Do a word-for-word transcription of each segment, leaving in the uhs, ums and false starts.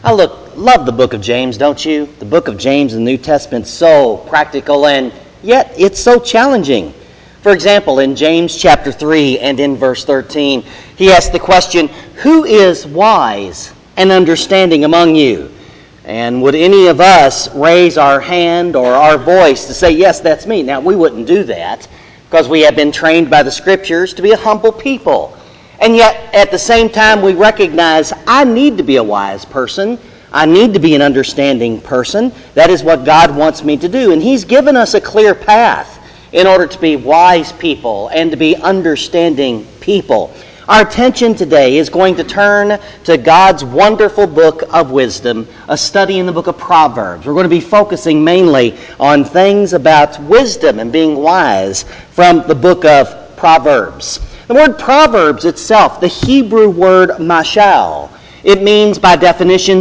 I look, love the book of James, don't you? The book of James in the New Testament is so practical, and yet it's so challenging. For example, in James chapter three and in verse thirteen, he asks the question, who is wise and understanding among you? And would any of us raise our hand or our voice to say, yes, that's me? Now, we wouldn't do that because we have been trained by the Scriptures to be a humble people. And yet, at the same time, we recognize I need to be a wise person. I need to be an understanding person. That is what God wants me to do. And He's given us a clear path in order to be wise people and to be understanding people. Our attention today is going to turn to God's wonderful book of wisdom, a study in the book of Proverbs. We're going to be focusing mainly on things about wisdom and being wise from the book of Proverbs. The word Proverbs itself, the Hebrew word mashal, it means by definition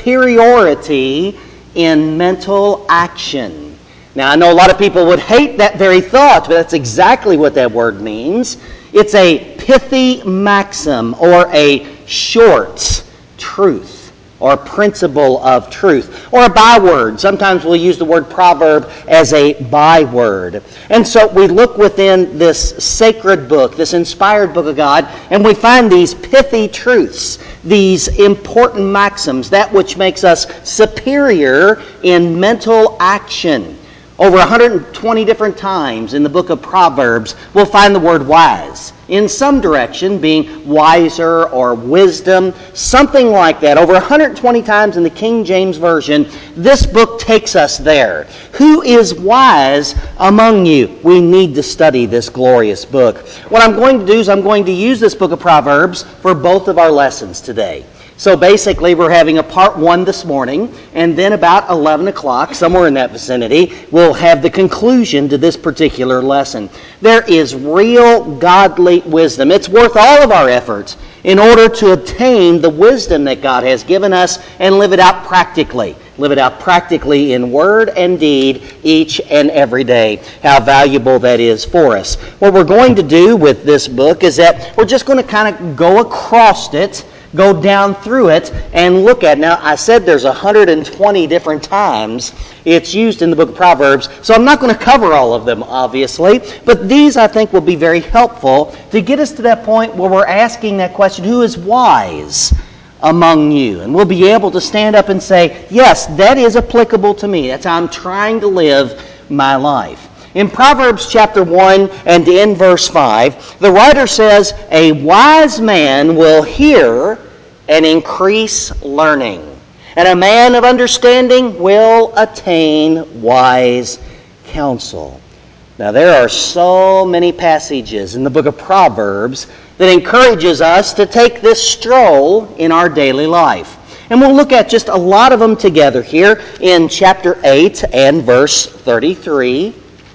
superiority in mental action. Now, I know a lot of people would hate that very thought, but that's exactly what that word means. It's a pithy maxim or a short truth or principle of truth or a byword. Sometimes we'll use the word proverb as a byword. And so we look within this sacred book, this inspired book of God, and we find these pithy truths, these important maxims, that which makes us superior in mental action. Over one hundred twenty different times in the book of Proverbs, we'll find the word wise. In some direction, being wiser or wisdom, something like that. Over one hundred twenty times in the King James Version, this book takes us there. Who is wise among you? We need to study this glorious book. What I'm going to do is I'm going to use this book of Proverbs for both of our lessons today. So basically, we're having a part one this morning, and then about eleven o'clock, somewhere in that vicinity, we'll have the conclusion to this particular lesson. There is real godly wisdom. It's worth all of our efforts in order to obtain the wisdom that God has given us and live it out practically. Live it out practically in word and deed each and every day. How valuable that is for us. What we're going to do with this book is that we're just going to kind of go across it, go down through it, and look at it. Now, I said there's one hundred twenty different times it's used in the book of Proverbs, so I'm not going to cover all of them, obviously, but these, I think, will be very helpful to get us to that point where we're asking that question, who is wise among you? And we'll be able to stand up and say, yes, that is applicable to me. That's how I'm trying to live my life. In Proverbs chapter one and in verse five, the writer says, a wise man will hear and increase learning, and a man of understanding will attain wise counsel. Now, there are so many passages in the book of Proverbs that encourages us to take this stroll in our daily life. And we'll look at just a lot of them together here in chapter eight and verse thirty-three.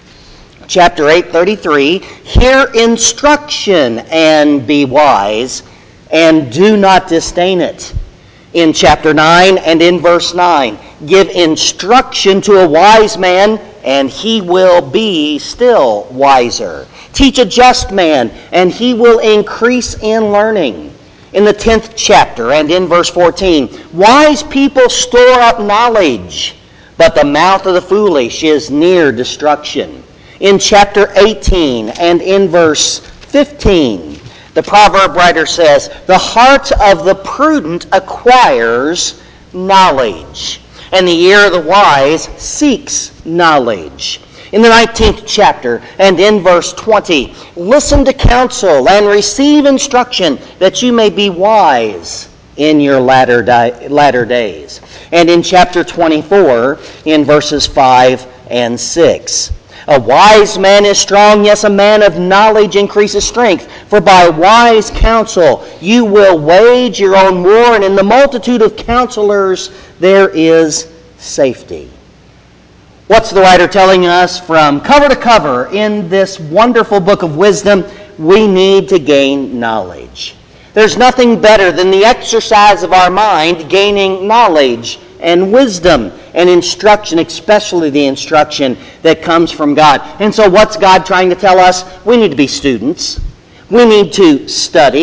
Chapter eight, thirty-three, hear instruction and be wise, and do not disdain it. In chapter nine and in verse nine, give instruction to a wise man, and he will be still wiser. Teach a just man, and he will increase in learning. In the tenth chapter and in verse fourteen, wise people store up knowledge, but the mouth of the foolish is near destruction. In chapter eighteen and in verse fifteen, the proverb writer says, the heart of the prudent acquires knowledge, and the ear of the wise seeks knowledge. In the nineteenth chapter and in verse twenty, listen to counsel and receive instruction that you may be wise in your latter, di- latter days. And in chapter twenty-four, in verses five and six, a wise man is strong, yes, a man of knowledge increases strength. For by wise counsel you will wage your own war, and in the multitude of counselors there is safety. What's the writer telling us from cover to cover in this wonderful book of wisdom? We need to gain knowledge. There's nothing better than the exercise of our mind gaining knowledge and wisdom and instruction, especially the instruction that comes from God. And so what's God trying to tell us? We need to be students. We need to study.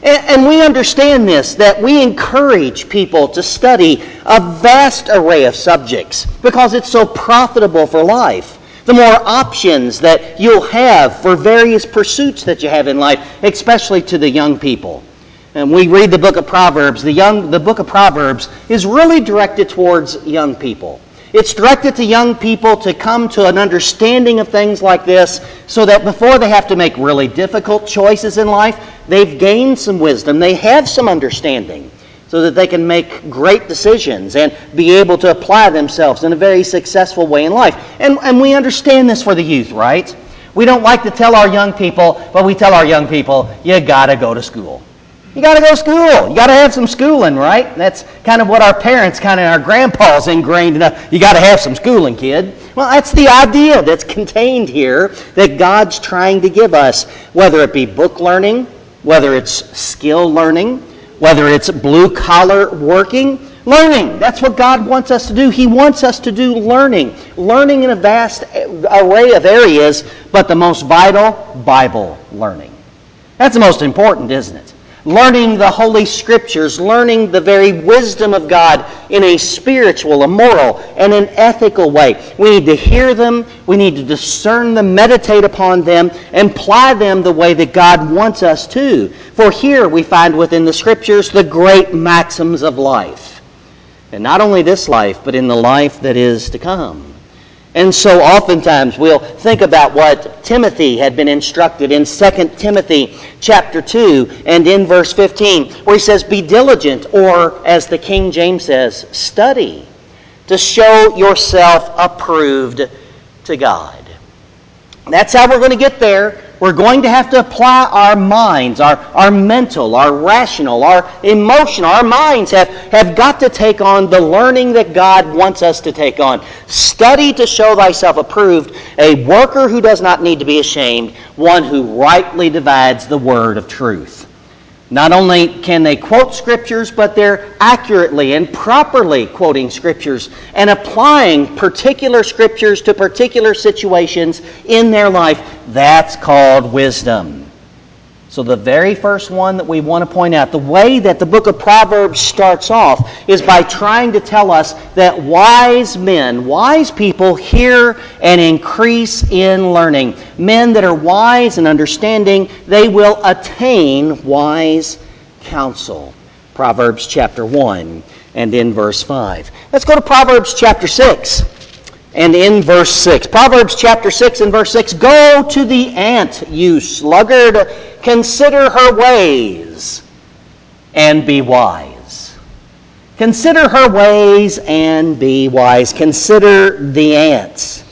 And we understand this, that we encourage people to study a vast array of subjects because it's so profitable for life. The more options that you'll have for various pursuits that you have in life, especially to the young people. And we read the book of Proverbs. The young, the book of Proverbs is really directed towards young people. It's directed to young people to come to an understanding of things like this so that before they have to make really difficult choices in life, they've gained some wisdom, they have some understanding so that they can make great decisions and be able to apply themselves in a very successful way in life. And, and we understand this for the youth, right? We don't like to tell our young people, but we tell our young people, you got to go to school. You got to go to school. You got to have some schooling, right? That's kind of what our parents, kind of our grandpas ingrained enough. You got to have some schooling, kid. Well, that's the idea that's contained here that God's trying to give us, whether it be book learning, whether it's skill learning, whether it's blue-collar working, learning. That's what God wants us to do. He wants us to do learning. Learning in a vast array of areas, but the most vital, Bible learning. That's the most important, isn't it? Learning the Holy Scriptures, learning the very wisdom of God in a spiritual, a moral, and an ethical way. We need to hear them, we need to discern them, meditate upon them, and apply them the way that God wants us to. For here we find within the Scriptures the great maxims of life. And not only this life, but in the life that is to come. And so oftentimes we'll think about what Timothy had been instructed in Second Timothy chapter two and in verse fifteen, where he says, be diligent, or as the King James says, study to show yourself approved to God. That's how we're going to get there. We're going to have to apply our minds, our, our mental, our rational, our emotional. Our minds have, have got to take on the learning that God wants us to take on. Study to show thyself approved, a worker who does not need to be ashamed, one who rightly divides the word of truth. Not only can they quote Scriptures, but they're accurately and properly quoting Scriptures and applying particular Scriptures to particular situations in their life. That's called wisdom. So the very first one that we want to point out, the way that the book of Proverbs starts off is by trying to tell us that wise men, wise people hear and increase in learning. Men that are wise and understanding, they will attain wise counsel. Proverbs chapter one and in verse five. Let's go to Proverbs chapter six. And in verse six, Proverbs chapter six and verse six, go to the ant, you sluggard, consider her ways and be wise. Consider her ways and be wise. Consider the ants.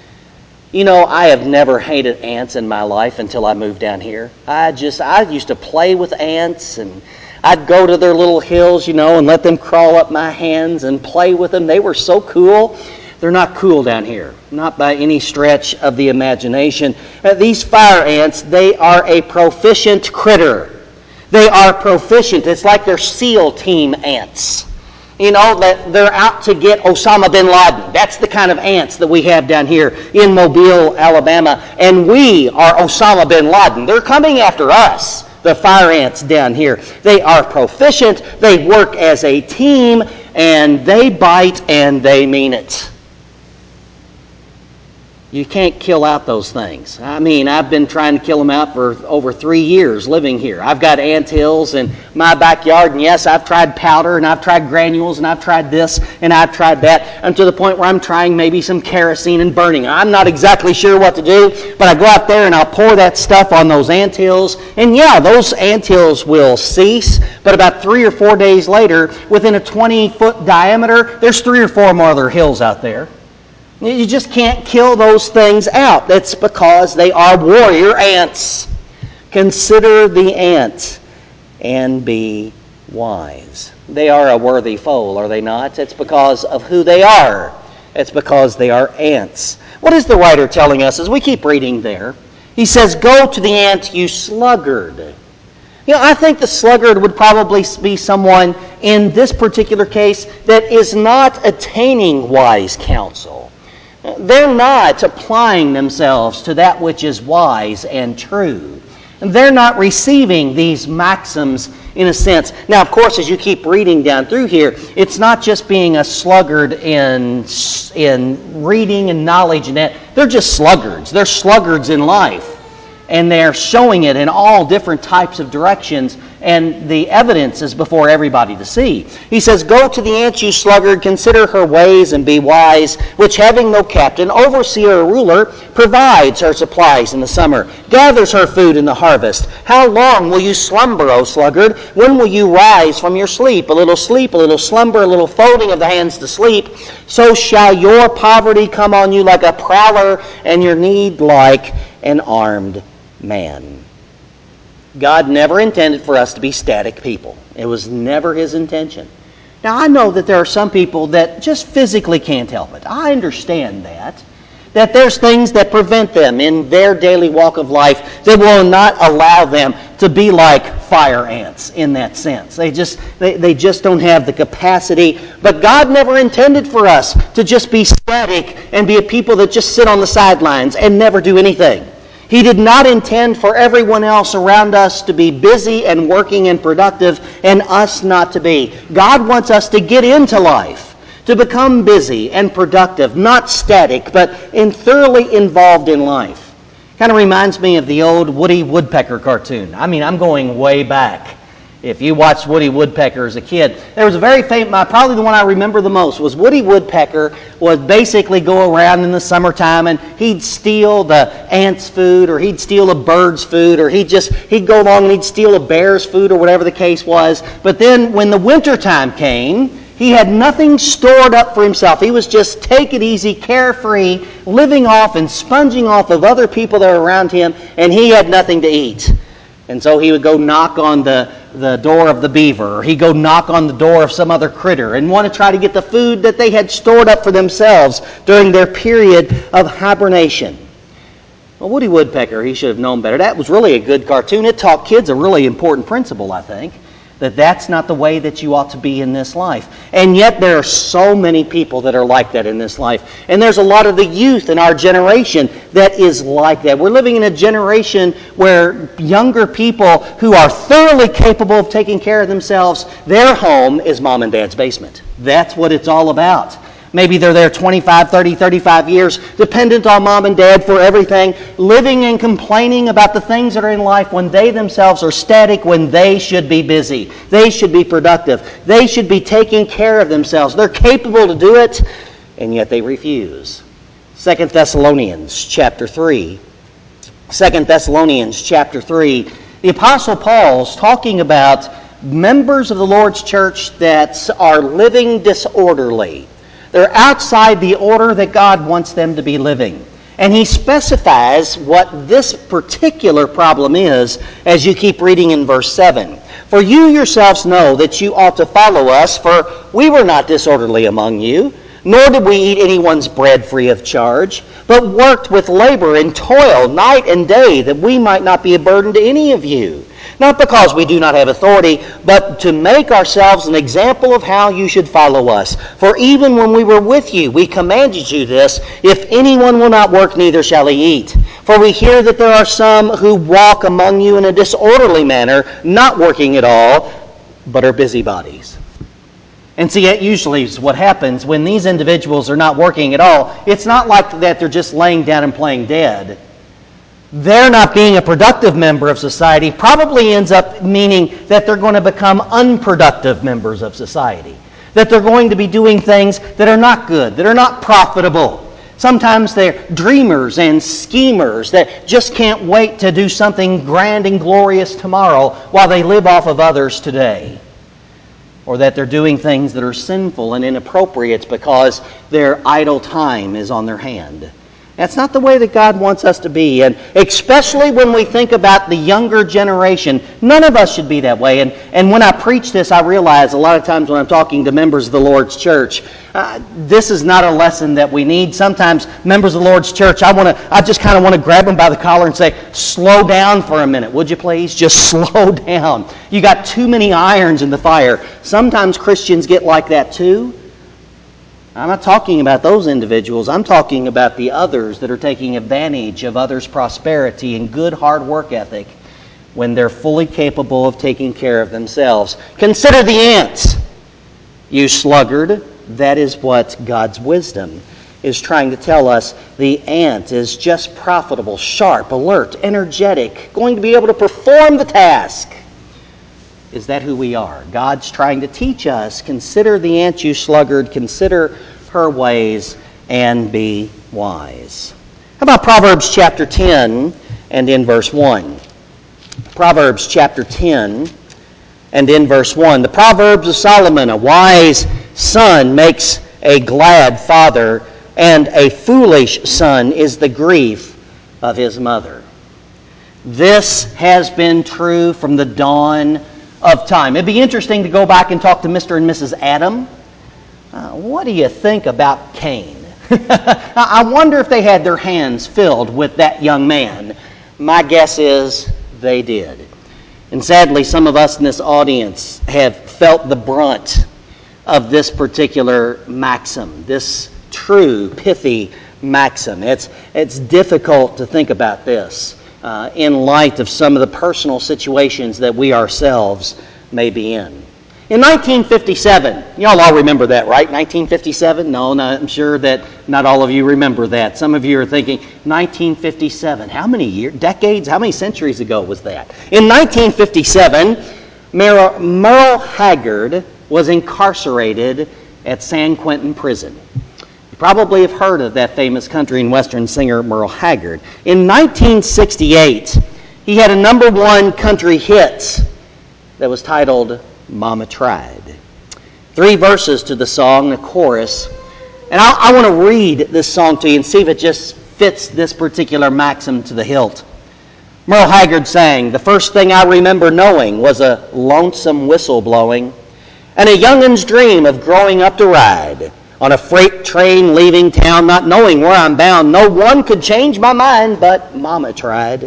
You know, I have never hated ants in my life until I moved down here. I just, I used to play with ants, and I'd go to their little hills, you know, and let them crawl up my hands and play with them. They were so cool. They're not cool down here, not by any stretch of the imagination. Uh, these fire ants, they are a proficient critter. They are proficient. It's like they're SEAL team ants. You know, that they're out to get Osama bin Laden. That's the kind of ants that we have down here in Mobile, Alabama. And we are Osama bin Laden. They're coming after us, the fire ants down here. They are proficient. They work as a team, and they bite, and they mean it. You can't kill out those things. I mean, I've been trying to kill them out for over three years living here. I've got ant hills in my backyard, and yes, I've tried powder, and I've tried granules, and I've tried this, and I've tried that, and to the point where I'm trying maybe some kerosene and burning. I'm not exactly sure what to do, but I go out there and I'll pour that stuff on those ant hills, and yeah, those ant hills will cease, but about three or four days later, within a twenty-foot diameter, there's three or four more other hills out there. You just can't kill those things out. That's because they are warrior ants. Consider the ant and be wise. They are a worthy foe, are they not? It's because of who they are. It's because they are ants. What is the writer telling us as we keep reading there? He says, go to the ant, you sluggard. You know, I think the sluggard would probably be someone in this particular case that is not attaining wise counsel. They're not applying themselves to that which is wise and true. They're not receiving these maxims in a sense. Now, of course, as you keep reading down through here, it's not just being a sluggard in, in reading and knowledge and that. They're just sluggards. They're sluggards in life. And they're showing it in all different types of directions, and the evidence is before everybody to see. He says, "Go to the ant, you sluggard, consider her ways and be wise, which having no captain, overseer, or ruler, provides her supplies in the summer, gathers her food in the harvest. How long will you slumber, O sluggard? When will you rise from your sleep? A little sleep, a little slumber, a little folding of the hands to sleep. So shall your poverty come on you like a prowler, and your need like an armed man." God never intended for us to be static people. It was never His intention. Now, I know that there are some people that just physically can't help it. I understand that. That there's things that prevent them in their daily walk of life that will not allow them to be like fire ants in that sense. They just they, they just don't have the capacity. But God never intended for us to just be static and be a people that just sit on the sidelines and never do anything. He did not intend for everyone else around us to be busy and working and productive and us not to be. God wants us to get into life, to become busy and productive, not static, but in thoroughly involved in life. Kind of reminds me of the old Woody Woodpecker cartoon. I mean, I'm going way back. If you watched Woody Woodpecker as a kid, there was a very famous, probably the one I remember the most, was Woody Woodpecker would basically go around in the summertime and he'd steal the ant's food, or he'd steal a bird's food, or he'd just, he'd go along and he'd steal a bear's food, or whatever the case was. But then when the wintertime came, he had nothing stored up for himself. He was just take it easy, carefree, living off and sponging off of other people that were around him, and he had nothing to eat. And so he would go knock on the, the door of the beaver, or he'd go knock on the door of some other critter and want to try to get the food that they had stored up for themselves during their period of hibernation. Well, Woody Woodpecker, he should have known better. That was really a good cartoon. It taught kids a really important principle, I think, that that's not the way that you ought to be in this life. And yet there are so many people that are like that in this life. And there's a lot of the youth in our generation that is like that. We're living in a generation where younger people who are thoroughly capable of taking care of themselves, their home is mom and dad's basement. That's what it's all about. Maybe they're there twenty-five, thirty, thirty-five years, dependent on mom and dad for everything, living and complaining about the things that are in life when they themselves are static, when they should be busy. They should be productive. They should be taking care of themselves. They're capable to do it, and yet they refuse. Second Thessalonians chapter three. Second Thessalonians chapter three. The Apostle Paul's talking about members of the Lord's church that are living disorderly. They're outside the order that God wants them to be living. And he specifies what this particular problem is as you keep reading in verse seven. "For you yourselves know that you ought to follow us, for we were not disorderly among you, nor did we eat anyone's bread free of charge, but worked with labor and toil night and day, that we might not be a burden to any of you. Not because we do not have authority, but to make ourselves an example of how you should follow us. For even when we were with you, we commanded you this, if anyone will not work, neither shall he eat. For we hear that there are some who walk among you in a disorderly manner, not working at all, but are busybodies." And see, that usually is what happens when these individuals are not working at all. It's not like that they're just laying down and playing dead. They're not being a productive member of society probably ends up meaning that they're going to become unproductive members of society. That they're going to be doing things that are not good, that are not profitable. Sometimes they're dreamers and schemers that just can't wait to do something grand and glorious tomorrow while they live off of others today. Or that they're doing things that are sinful and inappropriate because their idle time is on their hand. That's not the way that God wants us to be. And especially when we think about the younger generation, none of us should be that way. And, and when I preach this, I realize a lot of times when I'm talking to members of the Lord's church, uh, this is not a lesson that we need. Sometimes members of the Lord's church, I want to, I just kind of want to grab them by the collar and say, slow down for a minute, would you please? Just slow down. You got too many irons in the fire. Sometimes Christians get like that too. I'm not talking about those individuals. I'm talking about the others that are taking advantage of others' prosperity and good hard work ethic when they're fully capable of taking care of themselves. Consider the ants, you sluggard. That is what God's wisdom is trying to tell us. The ant is just profitable, sharp, alert, energetic, going to be able to perform the task. Is that who we are? God's trying to teach us, consider the ant, you sluggard, consider her ways, and be wise. How about Proverbs chapter ten and in verse one? Proverbs chapter ten and in verse one. The Proverbs of Solomon, a wise son makes a glad father, and a foolish son is the grief of his mother. This has been true from the dawn of time. It'd be interesting to go back and talk to Mister and Missus Adam. Uh, what do you think about Cain? I wonder if they had their hands filled with that young man. My guess is they did. And sadly, some of us in this audience have felt the brunt of this particular maxim, this true, pithy maxim. It's, it's difficult to think about this uh, in light of some of the personal situations that we ourselves may be in. In nineteen fifty-seven, y'all all remember that, right? nineteen fifty-seven? No, no, I'm sure that not all of you remember that. Some of you are thinking, nineteen fifty-seven, how many years, decades, how many centuries ago was that? In nineteen fifty-seven, Merle, Merle Haggard was incarcerated at San Quentin Prison. You probably have heard of that famous country and western singer Merle Haggard. In nineteen sixty-eight, he had a number one country hit that was titled Mama Tried. Three verses to the song, the chorus. And I, I want to read this song to you and see if it just fits this particular maxim to the hilt. Merle Haggard sang, "The first thing I remember knowing was a lonesome whistle blowing and a youngin's dream of growing up to ride on a freight train leaving town, not knowing where I'm bound. No one could change my mind, but Mama tried.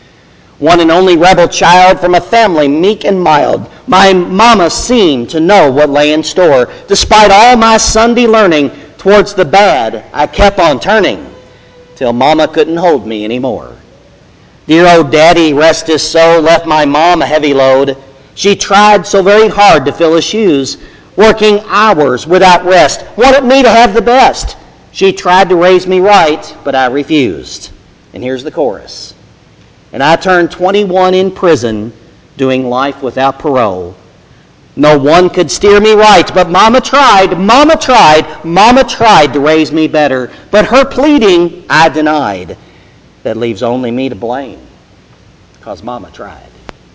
One and only rebel child from a family meek and mild, my mama seemed to know what lay in store. Despite all my Sunday learning, towards the bad I kept on turning, till Mama couldn't hold me anymore. Dear old Daddy, rest his soul, left my mom a heavy load. She tried so very hard to fill his shoes, working hours without rest, wanted me to have the best. She tried to raise me right, but I refused." And here's the chorus. "And I turned twenty-one in prison, doing life without parole. No one could steer me right, but Mama tried, Mama tried, Mama tried to raise me better. But her pleading I denied. That leaves only me to blame, because Mama tried."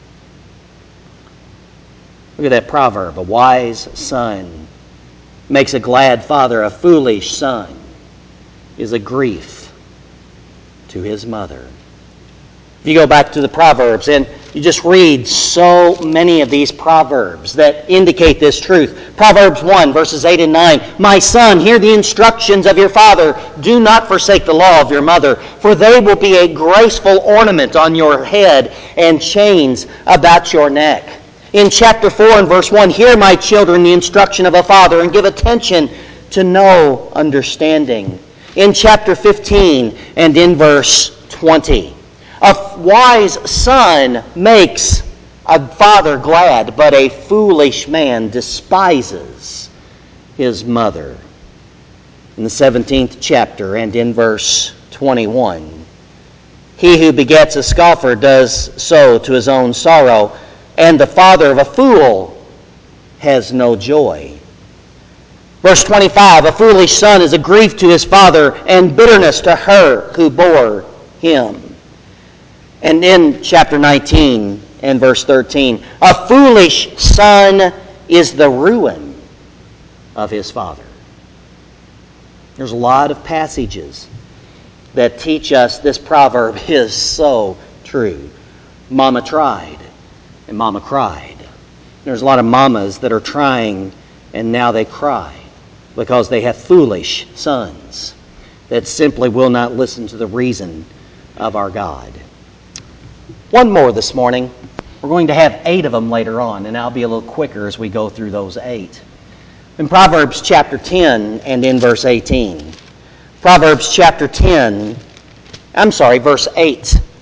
Look at that proverb. A wise son makes a glad father. A foolish son is a grief to his mother. If you go back to the Proverbs and you just read so many of these proverbs that indicate this truth. Proverbs one, verses eight and nine. "My son, hear the instructions of your father. Do not forsake the law of your mother, for they will be a graceful ornament on your head and chains about your neck." In chapter four and verse one, "Hear, my children, the instruction of a father, and give attention to know understanding." In chapter fifteen and in verse twenty, "A wise son makes a father glad, but a foolish man despises his mother." In the seventeenth chapter and in verse twenty-one, "He who begets a scoffer does so to his own sorrow, and the father of a fool has no joy." Verse twenty-five, "A foolish son is a grief to his father, and bitterness to her who bore him." And in chapter nineteen and verse thirteen, "A foolish son is the ruin of his father." There's a lot of passages that teach us this proverb is so true. Mama tried and Mama cried. There's a lot of mamas that are trying and now they cry because they have foolish sons that simply will not listen to the reason of our God. One more this morning. We're going to have eight of them later on, and I'll be a little quicker as we go through those eight. In Proverbs chapter ten and in verse eighteen. Proverbs chapter ten, I'm sorry, verse eight.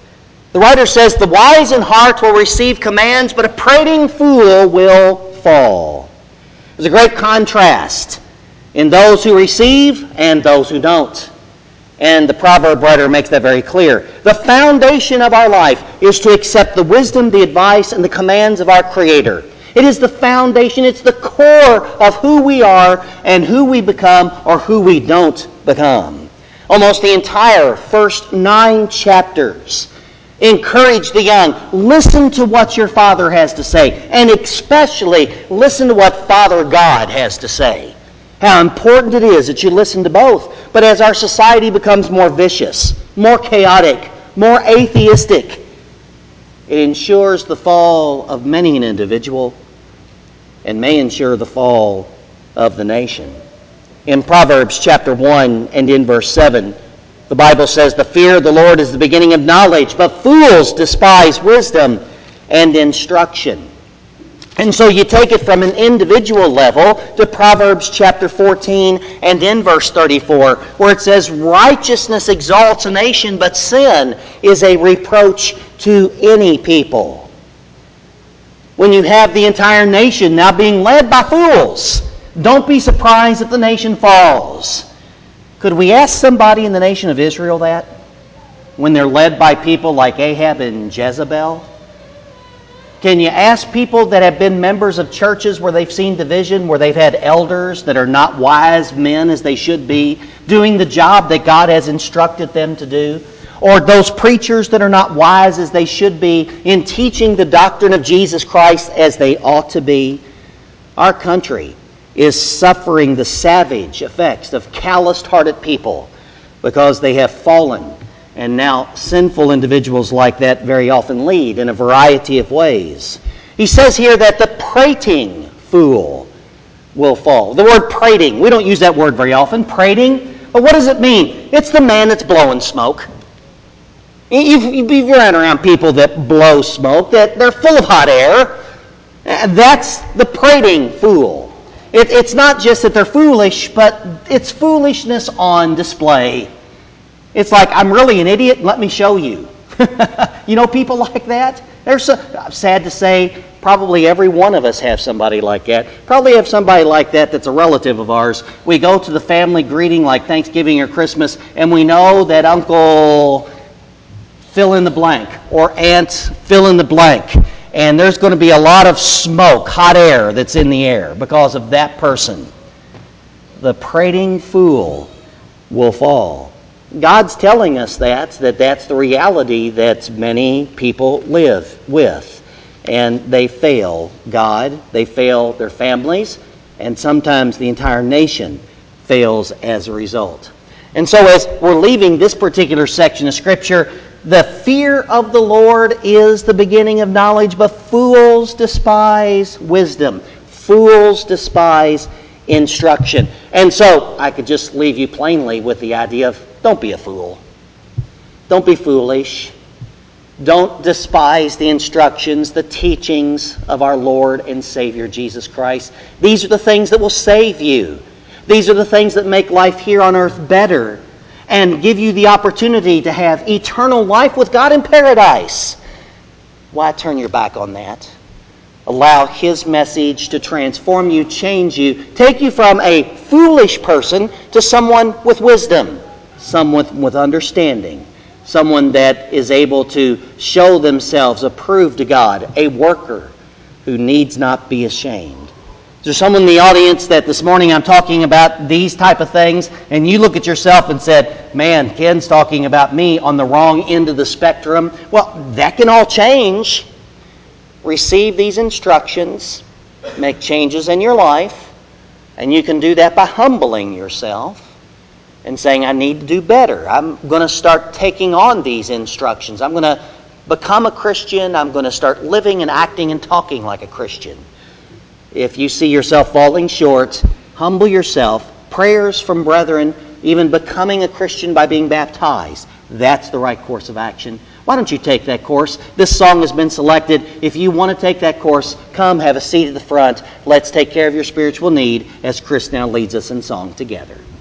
The writer says, the wise in heart will receive commands, but a prating fool will fall. There's a great contrast in those who receive and those who don't. And the proverb writer makes that very clear. The foundation of our life is to accept the wisdom, the advice, and the commands of our Creator. It is the foundation, it's the core of who we are and who we become or who we don't become. Almost the entire first nine chapters encourage the young. Listen to what your Father has to say, and especially listen to what Father God has to say. How important it is that you listen to both. But as our society becomes more vicious, more chaotic, more atheistic, it ensures the fall of many an individual and may ensure the fall of the nation. In Proverbs chapter one and in verse seven, the Bible says, the fear of the Lord is the beginning of knowledge, but fools despise wisdom and instruction. And so you take it from an individual level to Proverbs chapter fourteen and in verse thirty-four, where it says, righteousness exalts a nation, but sin is a reproach to any people. When you have the entire nation now being led by fools, don't be surprised if the nation falls. Could we ask somebody in the nation of Israel that? When they're led by people like Ahab and Jezebel? Can you ask people that have been members of churches where they've seen division, where they've had elders that are not wise men as they should be, doing the job that God has instructed them to do? Or those preachers that are not wise as they should be in teaching the doctrine of Jesus Christ as they ought to be? Our country is suffering the savage effects of calloused-hearted people because they have fallen. And now sinful individuals like that very often lead in a variety of ways. He says here that the prating fool will fall. The word prating, we don't use that word very often, prating. But what does it mean? It's the man that's blowing smoke. You've, you've run around people that blow smoke, that they're full of hot air. That's the prating fool. It, it's not just that they're foolish, but it's foolishness on display. It's like, I'm really an idiot, let me show you. You know people like that? They're so, sad to say, probably every one of us have somebody like that. Probably have somebody like that that's a relative of ours. We go to the family greeting like Thanksgiving or Christmas, and we know that Uncle fill in the blank or Aunt fill in the blank. And there's going to be a lot of smoke, hot air that's in the air because of that person. The prating fool will fall. God's telling us that, that that's the reality that many people live with. And they fail God, they fail their families, and sometimes the entire nation fails as a result. And so as we're leaving this particular section of Scripture, the fear of the Lord is the beginning of knowledge, but fools despise wisdom. Fools despise instruction. And so I could just leave you plainly with the idea of don't be a fool. Don't be foolish. Don't despise the instructions, the teachings of our Lord and Savior Jesus Christ. These are the things that will save you. These are the things that make life here on earth better and give you the opportunity to have eternal life with God in paradise. Why turn your back on that? Allow His message to transform you, change you, take you from a foolish person to someone with wisdom, someone with understanding, someone that is able to show themselves approved to God, a worker who needs not be ashamed. Is there someone in the audience that this morning I'm talking about these type of things, and you look at yourself and said, man, Ken's talking about me on the wrong end of the spectrum? Well, that can all change. Receive these instructions, make changes in your life, and you can do that by humbling yourself and saying, I need to do better. I'm going to start taking on these instructions. I'm going to become a Christian. I'm going to start living and acting and talking like a Christian. If you see yourself falling short, humble yourself. Prayers from brethren, even becoming a Christian by being baptized. That's the right course of action. Why don't you take that course? This song has been selected. If you want to take that course, come have a seat at the front. Let's take care of your spiritual need as Chris now leads us in song together.